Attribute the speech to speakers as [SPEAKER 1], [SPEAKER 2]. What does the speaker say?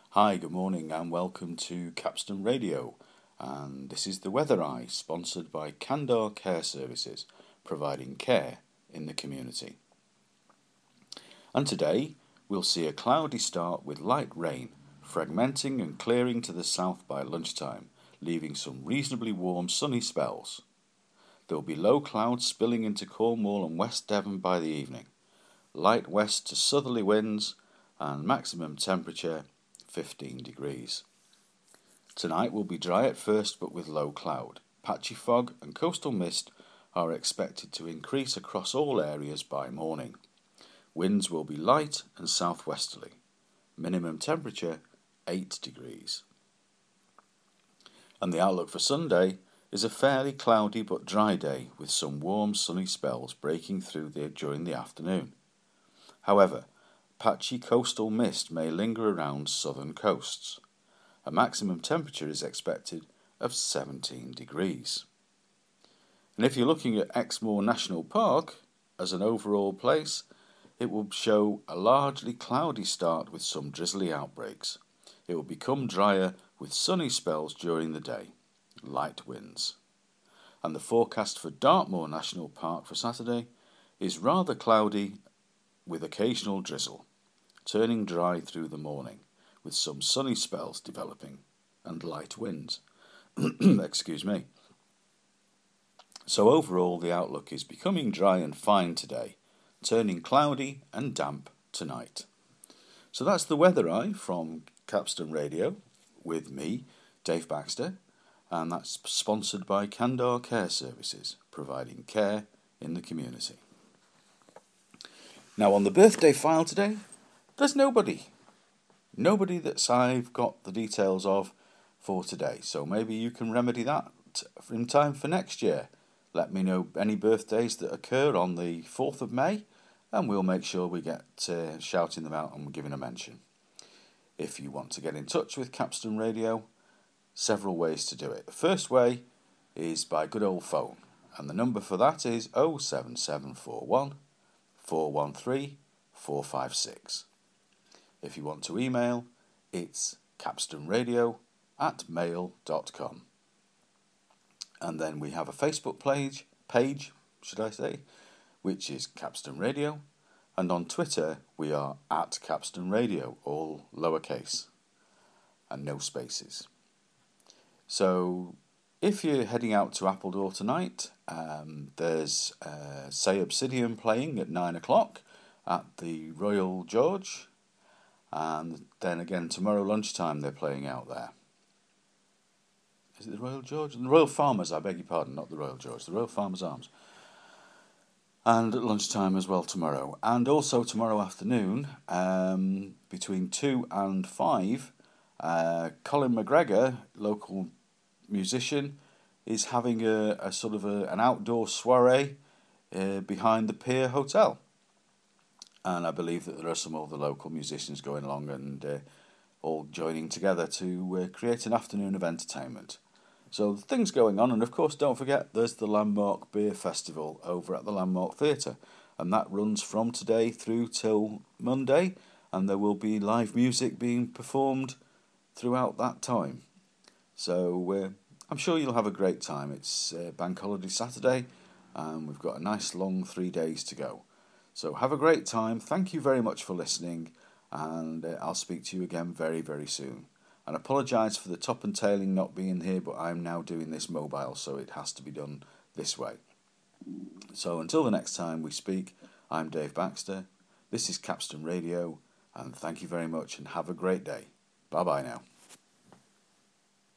[SPEAKER 1] Hi, good morning and welcome to Capstan Radio. And this is the Weather Eye, sponsored by Candor Care Services, providing care in the community. And today we'll see a cloudy start with light rain, fragmenting and clearing to the south by lunchtime, leaving some reasonably warm sunny spells. There will be low clouds spilling into Cornwall and West Devon by the evening. Light west to southerly winds and maximum temperature 15 degrees. Tonight will be dry at first but with low cloud. Patchy fog and coastal mist are expected to increase across all areas by morning. Winds will be light and southwesterly. Minimum temperature 8 degrees. And the outlook for Sunday is a fairly cloudy but dry day with some warm sunny spells breaking through during the afternoon. However, patchy coastal mist may linger around southern coasts. A maximum temperature is expected of 17 degrees. And if you're looking at Exmoor National Park as an overall place, it will show a largely cloudy start with some drizzly outbreaks. It will become drier with sunny spells during the day, light winds. And the forecast for Dartmoor National Park for Saturday is rather cloudy with occasional drizzle, turning dry through the morning, with some sunny spells developing and light winds. Excuse me. So overall, the outlook is becoming dry and fine today, turning cloudy and damp tonight. So that's the Weather Eye from Capstan Radio with me, Dave Baxter, and that's sponsored by Candor Care Services, providing care in the community. Now on the birthday file today, there's nobody that I've got the details of for today. So maybe you can remedy that in time for next year. Let me know any birthdays that occur on the 4th of May, and we'll make sure we get shouting them out and giving a mention. If you want to get in touch with Capstan Radio, several ways to do it. The first way is by good old phone, and the number for that is 07741 413 456. If you want to email, it's capstanradio@mail.com. And then we have a Facebook page, which is Capstan Radio. And on Twitter, we are @Capstan Radio, all lowercase and no spaces. So if you're heading out to Appledore tonight, there's Say Obsidian playing at 9 o'clock at the Royal George. And then again tomorrow lunchtime they're playing out there. Is it the Royal George? The Royal Farmers, I beg your pardon, not the Royal George, the Royal Farmers Arms. And at lunchtime as well tomorrow. And also tomorrow afternoon, between 2 and 5, Colin McGregor, local musician, is having a sort of an outdoor soiree behind the Pier Hotel. And I believe that there are some other local musicians going along and all joining together to create an afternoon of entertainment. So things going on, and of course don't forget there's the Landmark Beer Festival over at the Landmark Theatre, and that runs from today through till Monday, and there will be live music being performed throughout that time. So I'm sure you'll have a great time. It's Bank Holiday Saturday, and we've got a nice long 3 days to go. So have a great time. Thank you very much for listening, and I'll speak to you again very, very soon. And apologise for the top and tailing not being here, but I'm now doing this mobile, so it has to be done this way. So until the next time we speak, I'm Dave Baxter. This is Capstan Radio, and thank you very much, and have a great day. Bye-bye now.